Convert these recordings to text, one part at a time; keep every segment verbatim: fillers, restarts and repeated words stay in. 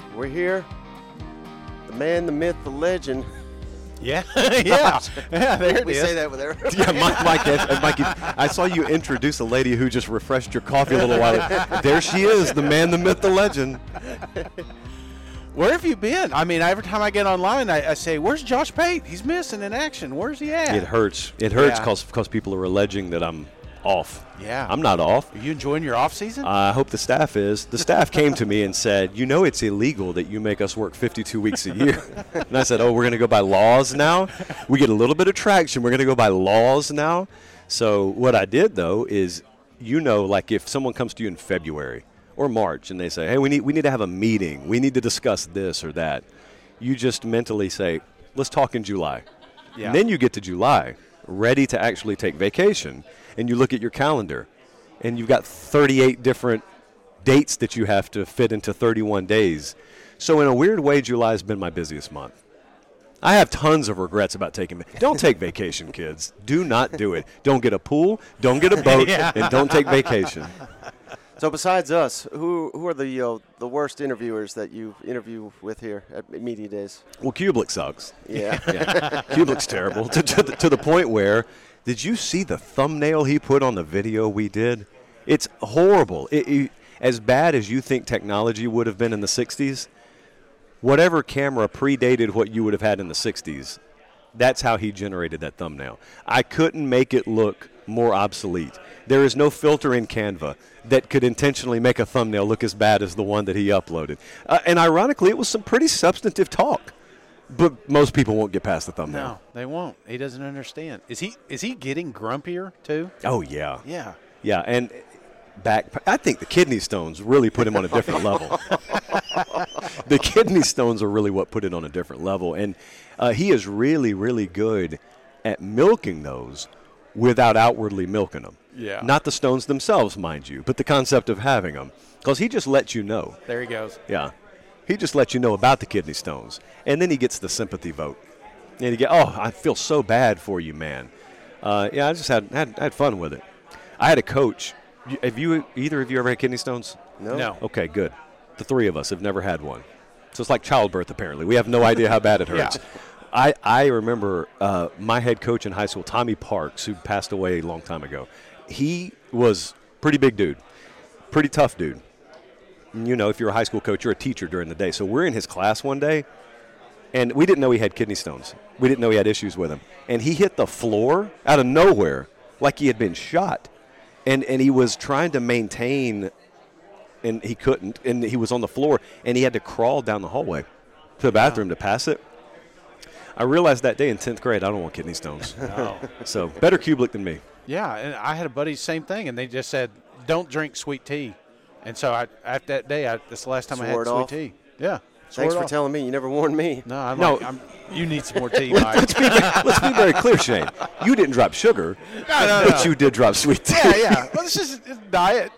We're here. The man, the myth, the legend. Yeah, yeah, yeah. There it we is. say that with everybody. Yeah, Mike, Mike, uh, Mikey, I saw you introduce a lady who just refreshed your coffee a little while ago. There she is, the man, the myth, the legend. Where have you been? I mean, every time I get online, I, I say, "Where's Josh Pate? He's missing in action. Where's he at?" It hurts. It hurts Yeah. because because people are alleging that I'm off. Yeah. I'm not off. Are you enjoying your off season? I hope the staff is. The staff came to me and said, you know it's illegal that you make us work fifty-two weeks a year. And I said, oh, we're going to go by laws now? We get a little bit of traction. We're going to go by laws now? So what I did, though, is, you know, like if someone comes to you in February or March and they say, hey, we need we need to have a meeting. We need to discuss this or that. You just mentally say, let's talk in July. Yeah. And then you get to July, ready to actually take vacation, and you look at your calendar, and you've got thirty-eight different dates that you have to fit into thirty-one days. So in a weird way, July has been my busiest month. I have tons of regrets about taking – don't take vacation, kids. Do not do it. Don't get a pool, don't get a boat, Yeah. and don't take vacation. So besides us, who who are the uh, the worst interviewers that you interview with here at Media Days? Well, Kublik sucks. Yeah. Yeah. Kublik's terrible to, to, the, to the point where – did you see the thumbnail he put on the video we did? It's horrible. It, it, as bad as you think technology would have been in the sixties, whatever camera predated what you would have had in the sixties, that's how he generated that thumbnail. I couldn't make it look more obsolete. There is no filter in Canva that could intentionally make a thumbnail look as bad as the one that he uploaded. Uh, and ironically, it was some pretty substantive talk. But most people won't get past the thumbnail. No, they won't. He doesn't understand. Is he is he getting grumpier too? Oh, yeah. Yeah. Yeah, and back, I think the kidney stones really put him on a different level. The kidney stones are really what put it on a different level. And uh, he is really, really good at milking those without outwardly milking them. Yeah. Not the stones themselves, mind you, but the concept of having them. Because he just lets you know. There he goes. Yeah. He just lets you know about the kidney stones. And then he gets the sympathy vote. And you get, oh, I feel so bad for you, man. Uh, yeah, I just had, had had fun with it. I had a coach. You- Have you, either of you ever had kidney stones? No. No. Okay, good. The three of us have never had one. So it's like childbirth, apparently. We have no idea how bad it hurts. Yeah. I, I remember uh, my head coach in high school, Tommy Parks, who passed away a long time ago. He was pretty big dude, pretty tough dude. You know, if you're a high school coach, you're a teacher during the day. So we're in his class one day, and we didn't know he had kidney stones. We didn't know he had issues with them. And he hit the floor out of nowhere like he had been shot. And and he was trying to maintain, and he couldn't. And he was on the floor, and he had to crawl down the hallway to the bathroom to pass it. I realized that day in tenth grade, I don't want kidney stones. No. So better Kublik than me. Yeah, and I had a buddy, same thing, and they just said, don't drink sweet tea. And so I, after that day, I, that's the last time I Swore had it sweet off? tea. Yeah. swore Thanks it for off. telling me. You never warned me. No, I'm No. like, I'm, you need some more tea, Mike. Let's be, let's be very clear, Shane. You didn't drop sugar, no, but no. you did drop sweet tea. yeah, yeah. Well, this is it's diet.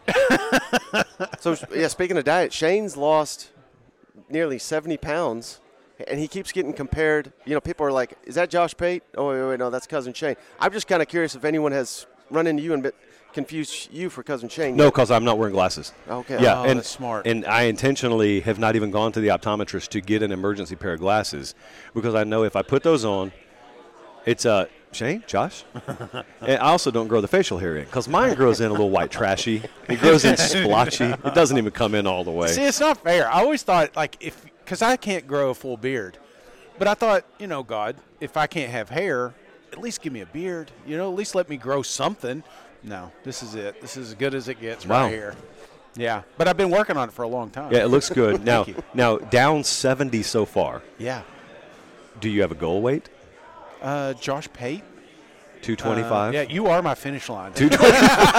So, yeah, speaking of diet, Shane's lost nearly seventy pounds, and he keeps getting compared. You know, people are like, is that Josh Pate? Oh, wait, wait, no, that's Cousin Shane. I'm just kind of curious if anyone has run into you and bit, confused you for Cousin Shane. No, because I'm not wearing glasses. Okay. Yeah, Oh, and that's smart. And I intentionally have not even gone to the optometrist to get an emergency pair of glasses because I know if I put those on, it's uh Shane, Josh. And I also don't grow the facial hair in because mine grows in a little white trashy. It grows in splotchy. It doesn't even come in all the way. See, it's not fair. I always thought, like, if because I can't grow a full beard, but I thought, you know, God, if I can't have hair, at least give me a beard. You know, at least let me grow something. No, this is it. This is as good as it gets Wow. right here. Yeah, but I've been working on it for a long time. Yeah, it looks good. Now, you. now down seventy so far. Yeah. Do you have a goal weight? Uh, Josh Pate. two Uh, twenty-five? yeah, you are my finish line. two twenty-five.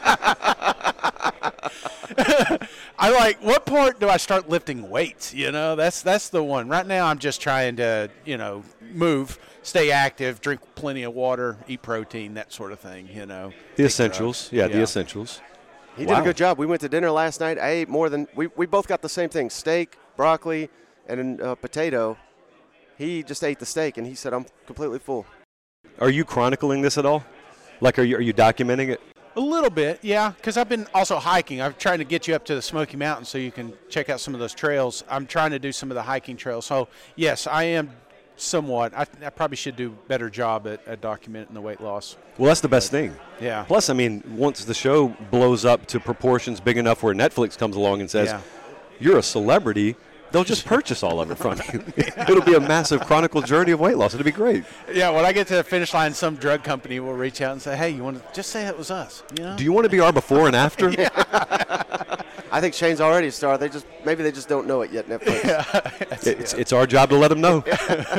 I like, what part do I start lifting weights? You know, that's that's the one. Right now, I'm just trying to, you know, move, stay active, drink plenty of water, eat protein, that sort of thing. You know, The Take essentials. drugs. Yeah, the essentials. He Wow. did a good job. We went to dinner last night. I ate more than we, – we both got the same thing, steak, broccoli, and a potato. He just ate the steak, and he said, I'm completely full. Are you chronicling this at all? Like, are you are you documenting it? A A little bit, yeah, because I've been also hiking. I'm trying to get you up to the Smoky Mountains so you can check out some of those trails. I'm trying to do some of the hiking trails. So, yes, I am somewhat. I, I probably should do a better job at, at documenting the weight loss. Well, that's the best thing. Yeah. Plus, I mean, once the show blows up to proportions big enough where Netflix comes along and says, Yeah. you're a celebrity, they'll just purchase all of it from you. It'll be a massive chronicle journey of weight loss. It'll be great. Yeah, when I get to the finish line, some drug company will reach out and say, hey, you want to just say it was us, you know? Do you want to be our before and after? I think Shane's already a star. They just maybe they just don't know it yet. Netflix. It- It's, it's our job to let them know.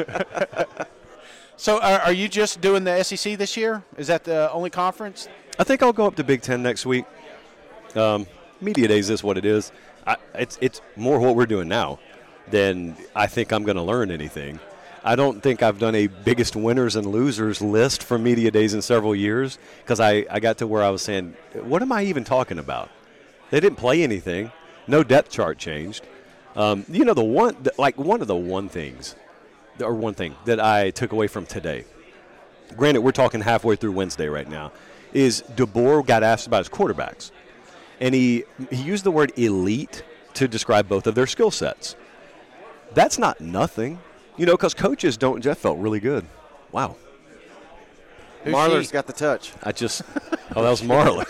So are, are you just doing the S E C this year? Is that the only conference? I think I'll go up to Big Ten next week. Um, media days is what it is. I, it's it's more what we're doing now than I think I'm going to learn anything. I don't think I've done a biggest winners and losers list for media days in several years because I, I got to where I was saying, what am I even talking about? They didn't play anything. No depth chart changed. Um, you know, the one the, like one of the one things, or one thing that I took away from today, granted we're talking halfway through Wednesday right now, is DeBoer got asked about his quarterbacks. And he, he used the word elite to describe both of their skill sets. That's not nothing, you know, because coaches don't. That felt really good. Wow. Who's Marler's she? got the touch. I just, oh, that was Marley.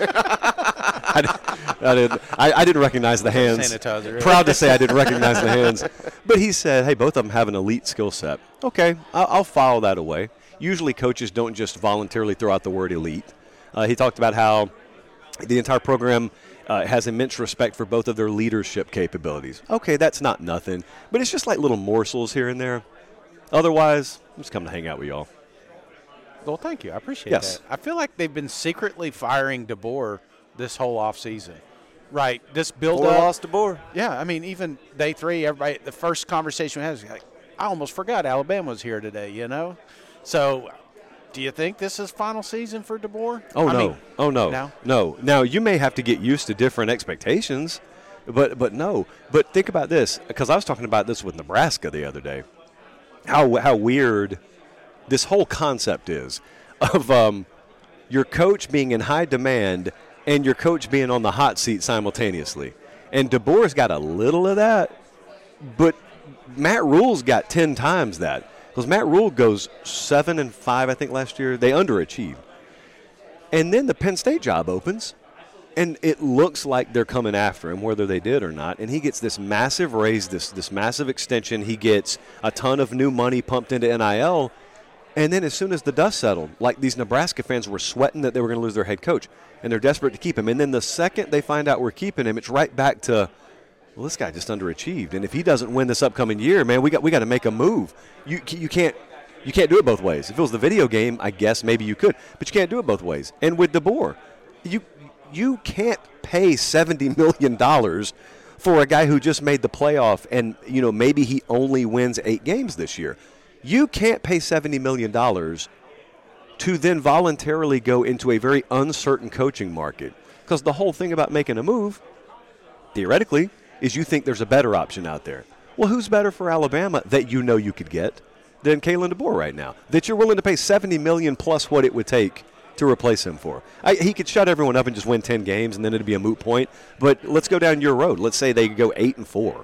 I, did- I, didn't, I, I didn't recognize the hands. Sanitizer, right? Proud to say I didn't recognize the hands. But he said, hey, both of them have an elite skill set. Okay, I'll, I'll file that away. Usually coaches don't just voluntarily throw out the word elite. Uh, he talked about how the entire program uh, has immense respect for both of their leadership capabilities. Okay, that's not nothing, but it's just like little morsels here and there. Otherwise, I'm just coming to hang out with y'all. Well, thank you. I appreciate Yes. that. I feel like they've been secretly firing DeBoer this whole offseason. Right. This build Four up. lost to Boer. Yeah, I mean, even day three, everybody, the first conversation we had was like, I almost forgot Alabama was here today, you know? So, do you think this is final season for DeBoer? Oh, I no. mean, oh, no. no? No. Now, you may have to get used to different expectations, but but no. But think about this, because I was talking about this with Nebraska the other day, how how weird this whole concept is of um, your coach being in high demand and your coach being on the hot seat simultaneously. And DeBoer's got a little of that, but Matt Rule's got ten times that. Because Matt Rule goes seven and five, I think, last year. They underachieved. And then the Penn State job opens, and it looks like they're coming after him, whether they did or not. And he gets this massive raise, this this massive extension. He gets a ton of new money pumped into N I L. And then as soon as the dust settled, like these Nebraska fans were sweating that they were going to lose their head coach, and they're desperate to keep him. And then the second they find out we're keeping him, it's right back to, well, this guy just underachieved, and if he doesn't win this upcoming year, man, we got we got to make a move. You you can't you can't do it both ways. If it was the video game, I guess maybe you could, but you can't do it both ways. And with DeBoer, you you can't pay seventy million dollars for a guy who just made the playoff, and you know maybe he only wins eight games this year. You can't pay seventy million dollars to then voluntarily go into a very uncertain coaching market, because the whole thing about making a move, theoretically, is you think there's a better option out there. Well, who's better for Alabama that you know you could get than Kalen DeBoer right now, that you're willing to pay seventy million dollars plus what it would take to replace him for? I, he could shut everyone up and just win ten games, and then it'd be a moot point. But let's go down your road. Let's say they go eight and four.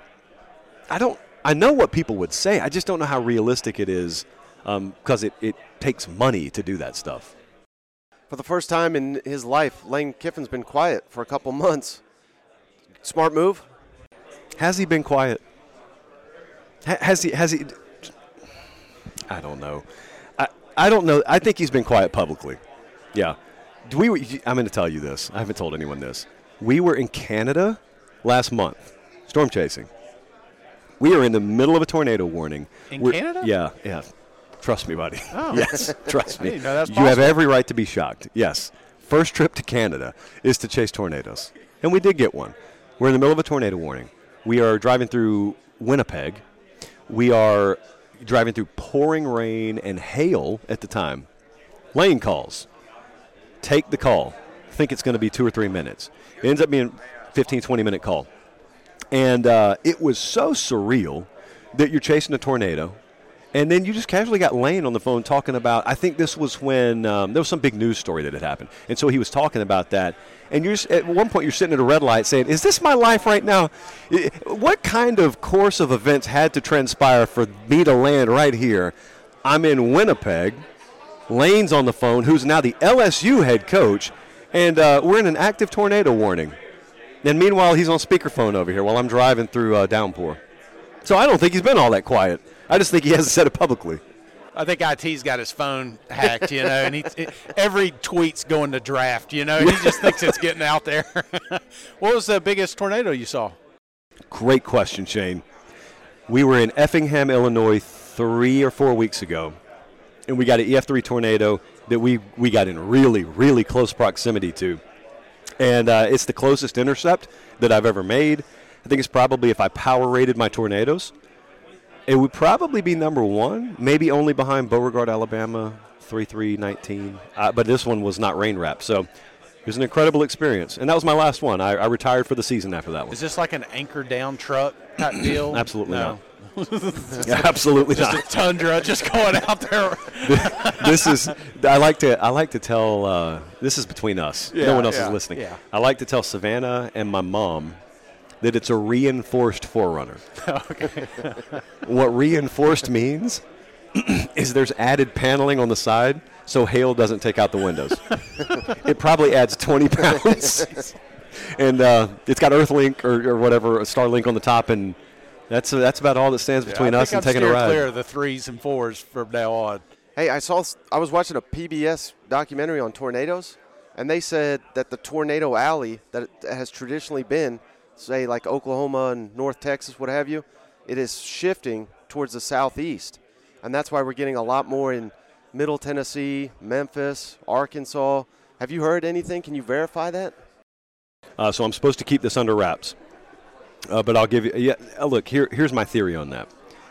I don't. I know what people would say. I just don't know how realistic it is, because um, it, it takes money to do that stuff. For the first time in his life, Lane Kiffin's been quiet for a couple months. Smart move. Has he been quiet? Ha- has he? Has he? I don't know. I I don't know. I think he's been quiet publicly. Yeah. Do we? I'm going to tell you this. I haven't told anyone this. We were in Canada last month, storm chasing. We are in the middle of a tornado warning. In We're- Canada? Yeah, yeah. Trust me, buddy. Oh. Yes, trust me. I didn't know that was you have possible. every right to be shocked. Yes. First trip to Canada is to chase tornadoes. And we did get one. We're in the middle of a tornado warning. We are driving through Winnipeg. We are driving through pouring rain and hail at the time. Lane calls. Take the call. Think it's going to be two or three minutes. It ends up being a fifteen, twenty minute call. And uh, it was so surreal that you're chasing a tornado, And then you just casually got Lane on the phone talking about, I think this was when um, there was some big news story that had happened. And so he was talking about that. And you're just, at one point you're sitting at a red light saying, is this my life right now? What kind of course of events had to transpire for me to land right here? I'm in Winnipeg. Lane's on the phone, who's now the L S U head coach. And uh, we're in an active tornado warning. And meanwhile, he's on speakerphone over here while I'm driving through uh, downpour. So I don't think he's been all that quiet. I just think he hasn't said it publicly. I think I T's got his phone hacked, you know, and he, it, every tweet's going to draft, you know, and he just thinks it's getting out there. What was the biggest tornado you saw? Great question, Shane. We were in Effingham, Illinois, three or four weeks ago, and we got an E F three tornado that we, we got in really, really close proximity to. And uh, it's the closest intercept that I've ever made. I think it's probably, if I power rated my tornadoes, it would probably be number one, maybe only behind Beauregard, Alabama, three three nineteen. Uh, but this one was not rain wrapped. So it was an incredible experience. And that was my last one. I, I retired for the season after that one. Is this like an anchor down truck type deal? Absolutely no. not. Yeah, absolutely just not. Just a Tundra just going out there. This is, I like to, I like to tell, uh, this is between us. Yeah, no one else yeah, is listening. yeah. I like to tell Savannah and my mom that it's a reinforced Forerunner. Okay. What reinforced means is there's added paneling on the side so hail doesn't take out the windows. It probably adds twenty pounds. And uh, it's got Earthlink or, or whatever, Starlink on the top, and that's uh, that's about all that stands between yeah, us and I'm taking a ride. clear of the threes and fours from now on. Hey, I saw. I was watching a P B S documentary on tornadoes, and they said that the tornado alley that it has traditionally been, say like Oklahoma and North Texas, what have you, it is shifting towards the southeast, and that's why we're getting a lot more in Middle Tennessee, Memphis, Arkansas. Have you heard anything? Can you verify that? Uh, so I'm supposed to keep this under wraps, uh, but I'll give you. Yeah, uh, look here. Here's my theory on that.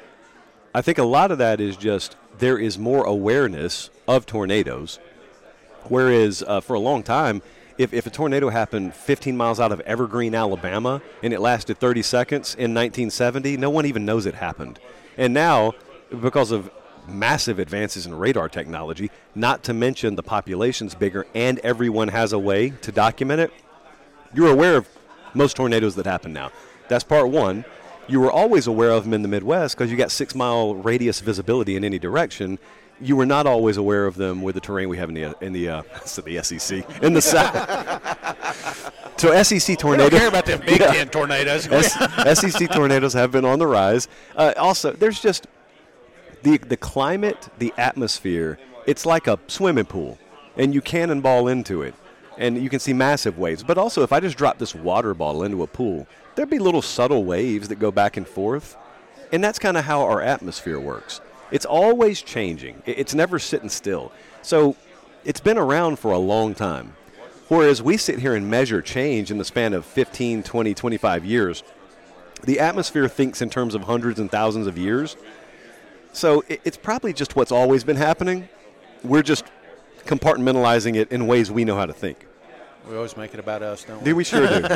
I think a lot of that is just there is more awareness of tornadoes, whereas uh, for a long time, if, if a tornado happened fifteen miles out of Evergreen, Alabama, and it lasted thirty seconds in nineteen seventy, no one even knows it happened. And now, because of massive advances in radar technology, not to mention the population's bigger and everyone has a way to document it, you're aware of most tornadoes that happen now. That's part one. You were always aware of them in the Midwest because you got six-mile radius visibility in any direction. You were not always aware of them with the terrain we have in the in the uh, so the S E C in the south. So S E C tornadoes. We don't care about them Big yeah. Ten tornadoes. S- S E C tornadoes have been on the rise. Uh, also, there's just the the climate, the atmosphere. It's like a swimming pool, and you cannonball into it, and you can see massive waves. But also, if I just drop this water bottle into a pool, there'd be little subtle waves that go back and forth, and that's kind of how our atmosphere works. It's always changing. It's never sitting still. So it's been around for a long time. Whereas we sit here and measure change in the span of fifteen, twenty, twenty-five years, the atmosphere thinks in terms of hundreds and thousands of years. So it's probably just what's always been happening. We're just compartmentalizing it in ways we know how to think. We always make it about us, don't we? We sure do.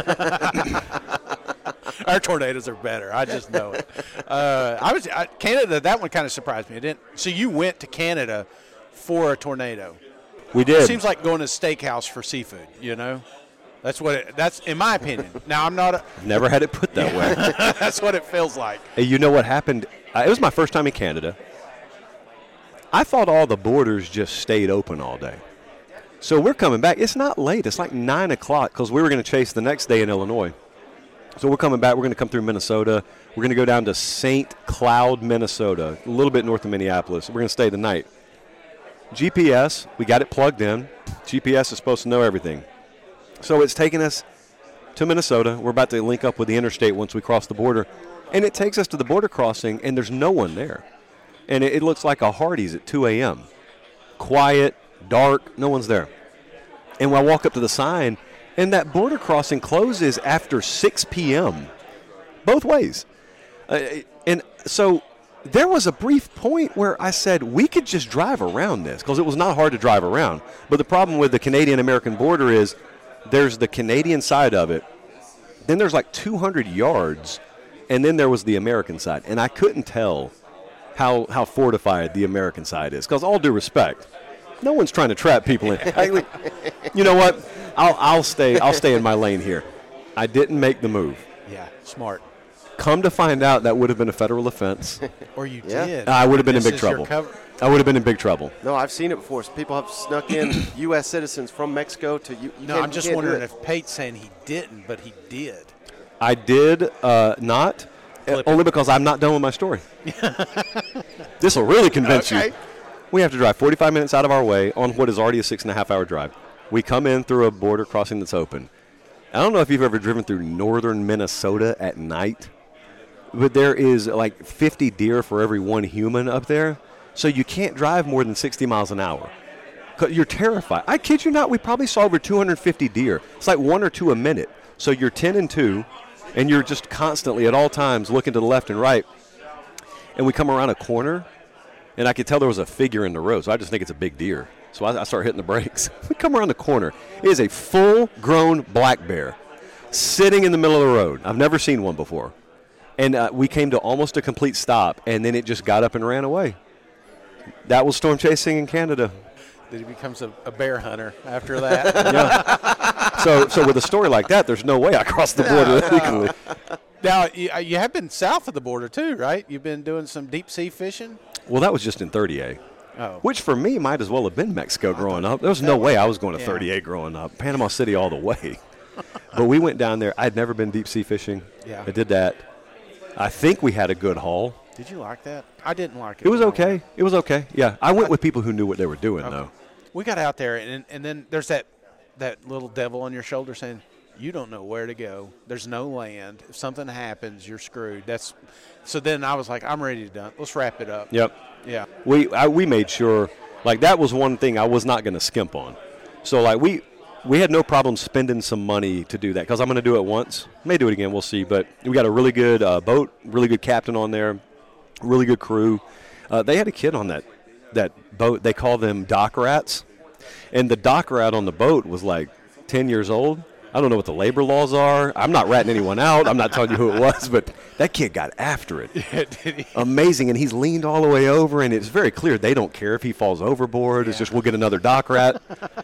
Our tornadoes are better. I just know it. Uh, I was I, Canada. That one kind of surprised me. It didn't. So you went to Canada for a tornado? We did. It seems like going to a steakhouse for seafood. You know, that's what. It, that's in my opinion. Now I'm not. A, Never had it put that way. That's what it feels like. Hey, you know what happened? Uh, it was my first time in Canada. I thought all the borders just stayed open all day. So we're coming back. It's not late. It's like nine o'clock because we were going to chase the next day in Illinois. So we're coming back. We're going to come through Minnesota. We're going to go down to Saint Cloud, Minnesota, a little bit north of Minneapolis. We're going to stay the night. G P S, we got it plugged in. G P S is supposed to know everything. So it's taking us to Minnesota. We're about to link up with the interstate once we cross the border. And it takes us to the border crossing, and there's no one there. And it, it looks like a Hardee's at two a.m. Quiet, dark, no one's there. And when I walk up to the sign, and that border crossing closes after six p.m. both ways. Uh, and so there was a brief point where I said we could just drive around this because it was not hard to drive around. But the problem with the Canadian-American border is there's the Canadian side of it. Then there's like two hundred yards, and then there was the American side. And I couldn't tell how how fortified the American side is. Because all due respect, no one's trying to trap people in. I, you know what? I'll I'll stay I'll stay in my lane here. I didn't make the move. Yeah, smart. Come to find out, that would have been a federal offense. Or you Yeah. did. I would have been in This big is your trouble. cover- I would have been in big trouble. No, I've seen it before. People have snuck in U S citizens from Mexico to you. you No, can't- I'm you just can't do wondering it. if Pate's saying he didn't, but he did. I did uh, not, uh, Clip only because I'm not done with my story. This will really convince Okay. you. We have to drive forty-five minutes out of our way on what is already a six and a half hour drive. We come in through a border crossing that's open. I don't know if you've ever driven through northern Minnesota at night, but there is like fifty deer for every one human up there, so you can't drive more than sixty miles an hour. 'Cause you're terrified. I kid you not, we probably saw over two hundred fifty deer. It's like one or two a minute. So you're ten and two, and you're just constantly at all times looking to the left and right. And we come around a corner, and I could tell there was a figure in the road, so I just think it's a big deer. So I, I start hitting the brakes. We come around the corner. It is a full-grown black bear sitting in the middle of the road. I've never seen one before. And uh, we came to almost a complete stop, and then it just got up and ran away. That was storm chasing in Canada. That he becomes a, a bear hunter after that. Yeah. So, so with a story like that, there's no way I crossed the border legally. Now, you, you have been south of the border, too, right? You've been doing some deep-sea fishing? Well, that was just in thirty A. Oh. Which for me might as well have been Mexico growing up. There was no way I was going to Yeah. thirty-eight growing up. Panama City all the way. But we went down there. I'd never been deep sea fishing. Yeah. I did that. I think we had a good haul. Did you like that? I didn't like it. It was okay. It was okay. Yeah. I went with people who knew what they were doing, Okay. though. We got out there, and and then there's that that little devil on your shoulder saying, you don't know where to go. There's no land. If something happens, you're screwed. That's so. Then I was like, I'm ready to done. Let's wrap it up. Yep. Yeah. We I, we made sure, like, that was one thing I was not going to skimp on. So, like, we we had no problem spending some money to do that because I'm going to do it once. May do it again. We'll see. But we got a really good uh, boat, really good captain on there, really good crew. Uh, they had a kid on that that boat. They call them dock rats. And the dock rat on the boat was like ten years old. I don't know what the labor laws are. I'm not ratting anyone out. I'm not telling you who it was, but that kid got after it. Did he? Amazing. And he's leaned all the way over, and it's very clear they don't care if he falls overboard. It's just we'll get another dock rat.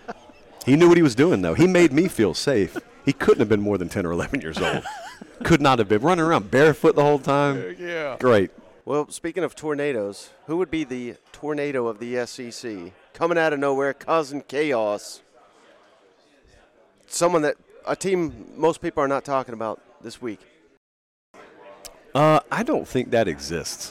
He knew what he was doing, though. He made me feel safe. He couldn't have been more than ten or eleven years old. Could not have been. Running around barefoot the whole time. Yeah. Great. Well, speaking of tornadoes, who would be the tornado of the S E C? Coming out of nowhere, causing chaos. Someone that, a team most people are not talking about this week. Uh, I don't think that exists.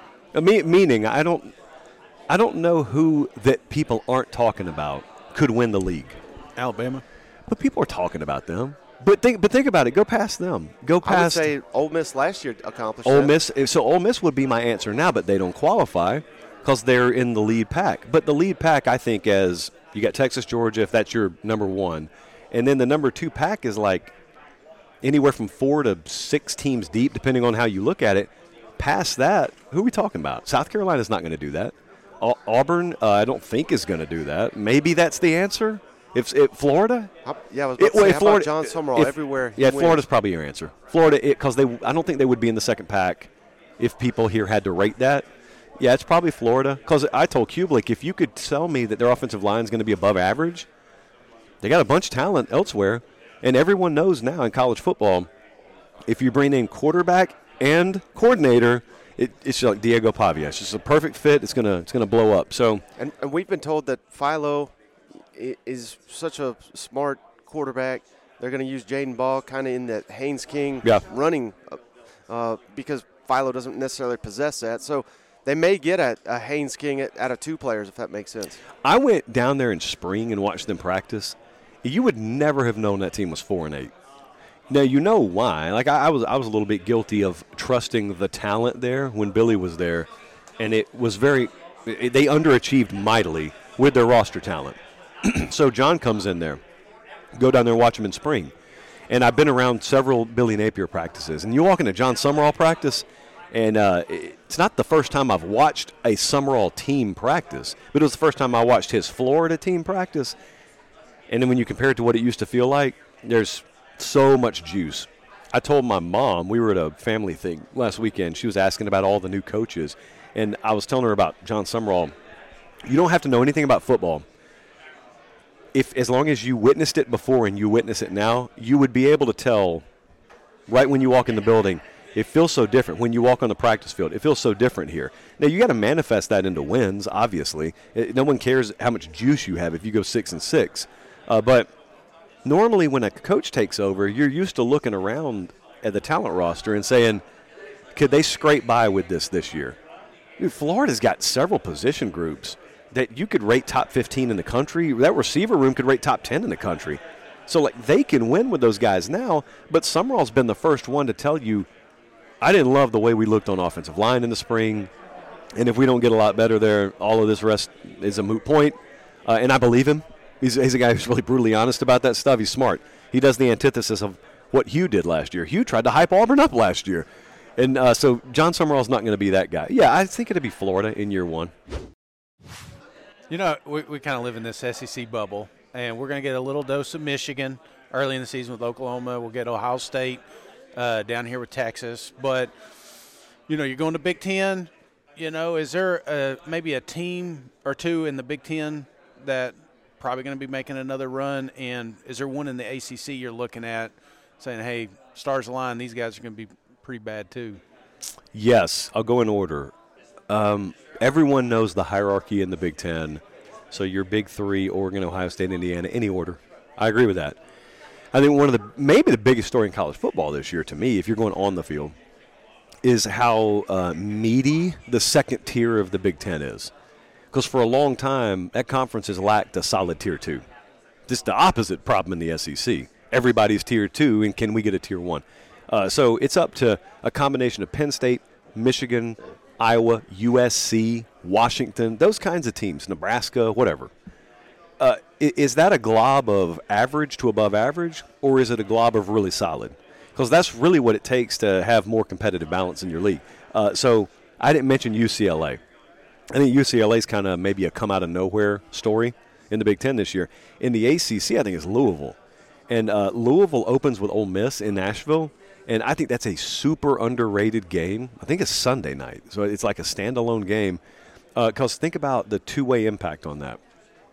I mean, meaning, I don't, I don't know who that people aren't talking about could win the league. Alabama. But people are talking about them. But think, but think about it. Go past them. Go I would past say Ole Miss last year accomplished Ole that. Miss. So Ole Miss would be my answer now, but they don't qualify because they're in the lead pack. But the lead pack, I think, as you got Texas, Georgia, if that's your number one, and then the number two pack is like anywhere from four to six teams deep, depending on how you look at it. Past that, who are we talking about? South Carolina's not going to do that. Au- Auburn, uh, I don't think is going to do that. Maybe that's the answer. If, if Florida, How- yeah, I was about It- to say, well, how Florida- about John Summerall if- everywhere? he Yeah, wins? Florida's probably your answer. Florida, because they, I don't think they would be in the second pack if people here had to rate that. Yeah, it's probably Florida. Because I told Kublik, if you could tell me that their offensive line is going to be above average, they got a bunch of talent elsewhere, and everyone knows now in college football, if you bring in quarterback and coordinator, it, it's like Diego Pavia. It's just a perfect fit. It's gonna, it's gonna blow up. So And, and we've been told that Philo i- is such a smart quarterback. They're going to use Jaden Ball kind of in that Haynes King Yeah. running uh, uh, because Philo doesn't necessarily possess that. So they may get a, a Haynes King at, out of two players, if that makes sense. I went down there in spring and watched them practice. You would never have known that team was four and eight. Now you know why. Like I, I was, I was a little bit guilty of trusting the talent there when Billy was there, and it was very. It, they underachieved mightily with their roster talent. So John comes in there, go down there and watch him in spring, and I've been around several Billy Napier practices, and you walk into John Summerall practice, and uh, it's not the first time I've watched a Summerall team practice, but it was the first time I watched his Florida team practice. And then when you compare it to what it used to feel like, there's so much juice. I told my mom, we were at a family thing last weekend. She was asking about all the new coaches. And I was telling her about John Summerall. You don't have to know anything about football. If as long as you witnessed it before and you witness it now, you would be able to tell right when you walk in the building, it feels so different. When you walk on the practice field, it feels so different here. Now, you got to manifest that into wins, obviously. It, no one cares how much juice you have if you go six and six. Uh, but normally when a coach takes over, you're used to looking around at the talent roster and saying, could they scrape by with this this year? Dude, Florida's got several position groups that you could rate top fifteen in the country. That receiver room could rate top ten in the country. So, like, they can win with those guys now, but Summerall's been the first one to tell you, I didn't love the way we looked on offensive line in the spring, and if we don't get a lot better there, all of this rest is a moot point. Uh, and I believe him. He's, he's a guy who's really brutally honest about that stuff. He's smart. He does the antithesis of what Hugh did last year. Hugh tried to hype Auburn up last year. And uh, so John Summerall's not going to be that guy. Yeah, I think it'll be Florida in year one. You know, we, we kind of live in this S E C bubble, and we're going to get a little dose of Michigan early in the season with Oklahoma. We'll get Ohio State uh, down here with Texas. But, you know, you're going to Big Ten. You know, is there a, maybe a team or two in the Big Ten that probably going to be making another run? And is there one in the A C C you're looking at saying, hey, stars align, these guys are going to be pretty bad too? Yes, I'll go in order. Um, everyone knows the hierarchy in the Big Ten. So your big three, Oregon, Ohio State, Indiana, any order. I agree with that. I think one of the maybe the biggest story in college football this year to me, if you're going on the field, is how uh, meaty the second tier of the Big Ten is. Because for a long time, that conference has lacked a solid tier two. Just the opposite problem in the S E C. Everybody's tier two, and can we get a tier one? Uh, so it's up to a combination of Penn State, Michigan, Iowa, U S C, Washington, those kinds of teams, Nebraska, whatever. Uh, is that a glob of average to above average, or is it a glob of really solid? Because that's really what it takes to have more competitive balance in your league. Uh, so I didn't mention U C L A. I think U C L A is kind of maybe a come-out-of-nowhere story in the Big Ten this year. In the A C C, I think it's Louisville. And uh, Louisville opens with Ole Miss in Nashville, and I think that's a super underrated game. I think it's Sunday night, so it's like a standalone game. Because uh, think about the two-way impact on that.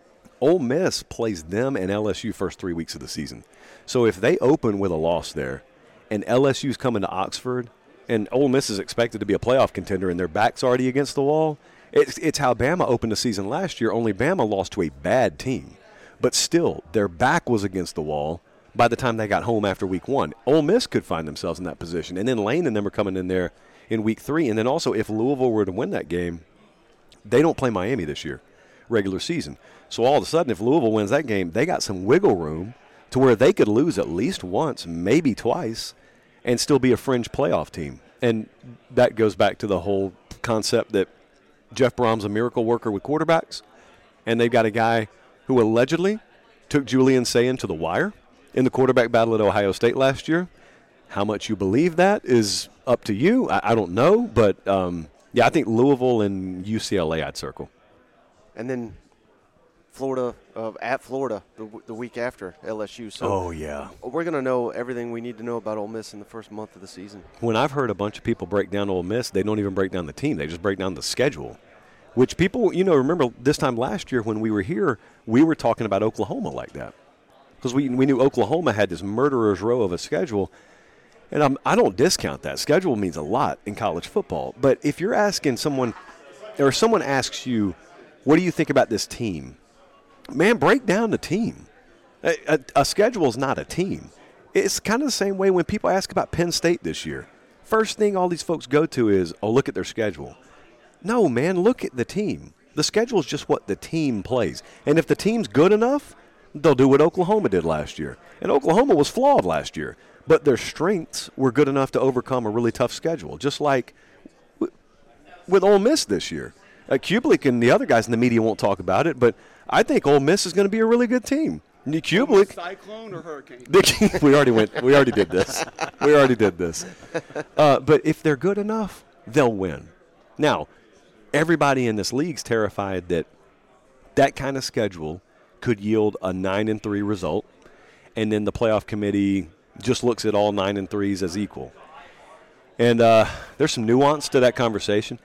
Ole Miss plays them and L S U first three weeks of the season. So if they open with a loss there, and L S U's coming to Oxford, and Ole Miss is expected to be a playoff contender, and their back's already against the wall, it's, it's how Bama opened the season last year, only Bama lost to a bad team. But still, their back was against the wall by the time they got home after week one. Ole Miss could find themselves in that position. And then Lane and them are coming in there in week three. And then also, if Louisville were to win that game, they don't play Miami this year, regular season. So all of a sudden, if Louisville wins that game, they got some wiggle room to where they could lose at least once, maybe twice, and still be a fringe playoff team. And that goes back to the whole concept that Jeff Brom's a miracle worker with quarterbacks, and they've got a guy who allegedly took Julian Sayin to the wire in the quarterback battle at Ohio State last year. How much you believe that is up to you. I, I don't know, but um, yeah, I think Louisville and U C L A I'd circle. And then Florida, uh, at Florida, the, the week after L S U. So oh, yeah. We're going to know everything we need to know about Ole Miss in the first month of the season. When I've heard a bunch of people break down Ole Miss, they don't even break down the team. They just break down the schedule, which people, you know, remember this time last year when we were here, we were talking about Oklahoma like that. Because we, we knew Oklahoma had this murderer's row of a schedule. And I'm, I don't discount that. Schedule means a lot in college football. But if you're asking someone, or someone asks you, what do you think about this team? Man, break down the team. A, a, a schedule is not a team. It's kind of the same way when people ask about Penn State this year. First thing all these folks go to is, oh, look at their schedule. No, man, look at the team. The schedule is just what the team plays. And if the team's good enough, they'll do what Oklahoma did last year. And Oklahoma was flawed last year. But their strengths were good enough to overcome a really tough schedule, just like w- with Ole Miss this year. Uh, Kublik and the other guys in the media won't talk about it, but I think Ole Miss is going to be a really good team. Kublik, Cyclone or hurricane? we already went. We already did this. We already did this. Uh, but if they're good enough, they'll win. Now, everybody in this league's terrified that that kind of schedule could yield a nine and three result, and then the playoff committee just looks at all nine and threes as equal. And uh, there's some nuance to that conversation.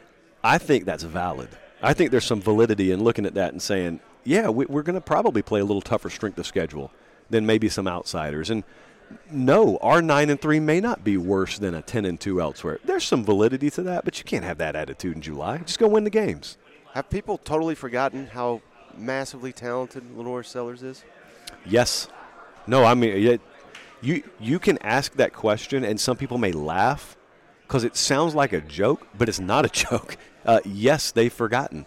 I think that's valid. I think there's some validity in looking at that and saying, yeah, we, we're going to probably play a little tougher strength of schedule than maybe some outsiders. And no, our nine and three may not be worse than a ten and two elsewhere. There's some validity to that, but you can't have that attitude in July. Just go win the games. Have people totally forgotten how massively talented Lenore Sellers is? Yes. No, I mean, it, you you can ask that question, and some people may laugh because it sounds like a joke, but it's not a joke. Uh, yes, they've forgotten.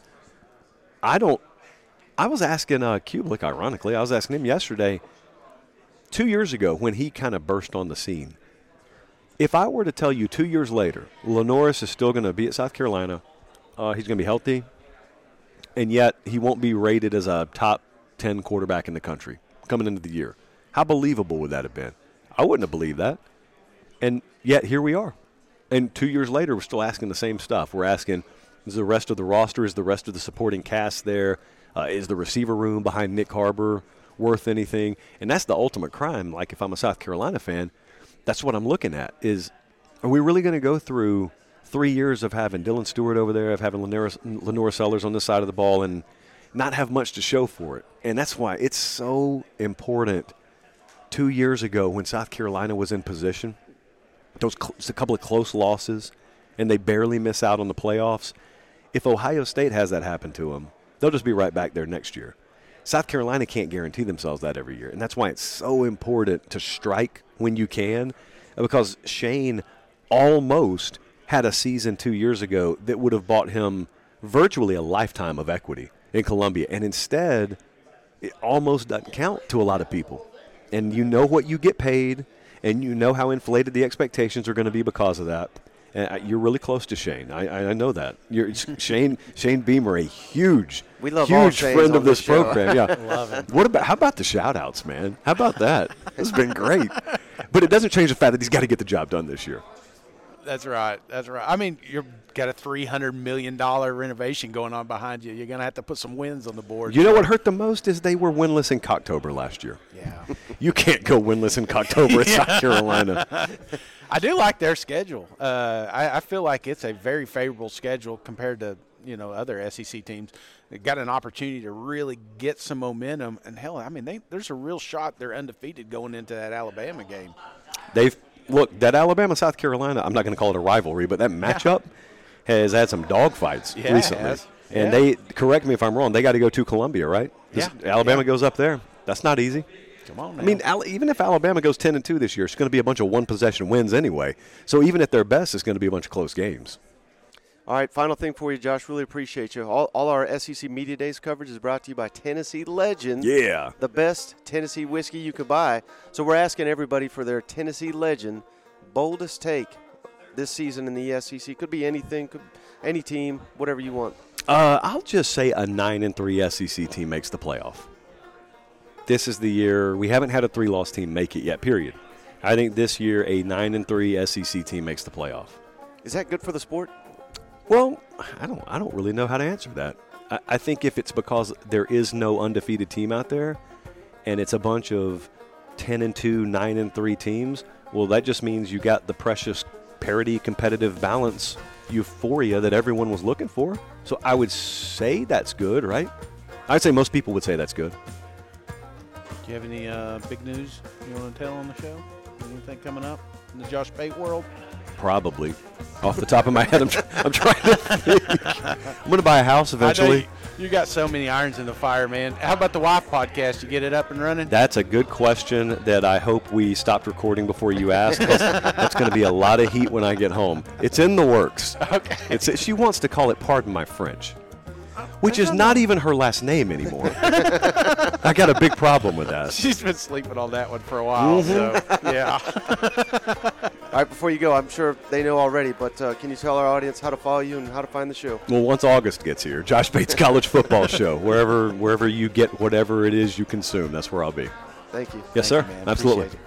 I don't – I was asking uh, Kublik, ironically, I was asking him yesterday, two years ago when he kind of burst on the scene, if I were to tell you two years later, Lenoris is still going to be at South Carolina, uh, he's going to be healthy, and yet he won't be rated as a top ten quarterback in the country coming into the year. How believable would that have been? I wouldn't have believed that. And yet here we are. And two years later, we're still asking the same stuff. We're asking, is the rest of the roster, is the rest of the supporting cast there? Uh, is the receiver room behind Nick Harbor worth anything? And that's the ultimate crime. Like if I'm a South Carolina fan, that's what I'm looking at is, are we really going to go through three years of having Dylan Stewart over there, of having Lenore, Lenore Sellers on this side of the ball and not have much to show for it? And that's why it's so important. Two years ago when South Carolina was in position, those cl- a couple of close losses, and they barely miss out on the playoffs. If Ohio State has that happen to them, they'll just be right back there next year. South Carolina can't guarantee themselves that every year, and that's why it's so important to strike when you can, because Shane almost had a season two years ago that would have bought him virtually a lifetime of equity in Columbia, and instead it almost doesn't count to a lot of people. And you know what you get paid, and you know how inflated the expectations are going to be because of that. And you're really close to Shane. I, I know that. You're, Shane Shane Beamer, a huge, we love huge all friend of this show. program. Yeah, love him. What about how about the shout-outs, man? How about that? It's been great. But it doesn't change the fact that he's got to get the job done this year. That's right. That's right. I mean, you've got a three hundred million dollars renovation going on behind you. You're going to have to put some wins on the board. You know what hurt the most is they were winless in Cocktober last year. Yeah. You can't go winless in Cocktober at South Carolina. I do like their schedule. Uh, I, I feel like it's a very favorable schedule compared to, you know, other S E C teams. They got an opportunity to really get some momentum. And, hell, I mean, they, there's a real shot they're undefeated going into that Alabama game. They've Look, that Alabama-South Carolina, I'm not going to call it a rivalry, but that matchup yeah. has had some dogfights yeah, recently. And yeah. they, correct me if I'm wrong, they got to go to Columbia, right? Yeah. Alabama yeah. goes up there. That's not easy. Come on now. I mean, even if Alabama goes ten and two this year, it's going to be a bunch of one-possession wins anyway. So even at their best, it's going to be a bunch of close games. All right, final thing for you, Josh. Really appreciate you. All, all our S E C Media Days coverage is brought to you by Tennessee Legend. Yeah. The best Tennessee whiskey you could buy. So we're asking everybody for their Tennessee Legend boldest take this season in the S E C. Could be anything, could, any team, whatever you want. Uh, I'll just say a nine and three S E C team makes the playoff. This is the year. We haven't had a three-loss team make it yet, period. I think this year a nine and three S E C team makes the playoff. Is that good for the sport? Well, I don't I don't really know how to answer that. I, I think if it's because there is no undefeated team out there and it's a bunch of ten and two, nine and three teams, well, that just means you got the precious parity, competitive balance, euphoria that everyone was looking for. So I would say that's good, right? I'd say most people would say that's good. Do you have any uh, big news you want to tell on the show? Anything coming up in the Josh Pate world? Probably. Off the top of my head, I'm, tr- I'm trying to think. I'm going to buy a house eventually. You, you got so many irons in the fire, man. How about the Wife podcast? You get it up and running? That's a good question that I hope we stopped recording before you asked. That's going to be a lot of heat when I get home. It's in the works. Okay. It's, she wants to call it Pardon My French, which is not even her last name anymore. I got a big problem with that. She's been sleeping on that one for a while, Mm-hmm. so yeah. All right, before you go, I'm sure they know already, but uh, can you tell our audience how to follow you and how to find the show? Well, once August gets here, Josh Pate's College Football Show, wherever wherever you get whatever it is you consume, that's where I'll be. Thank you. Yes, Thank sir. you, man. Absolutely. Appreciate it.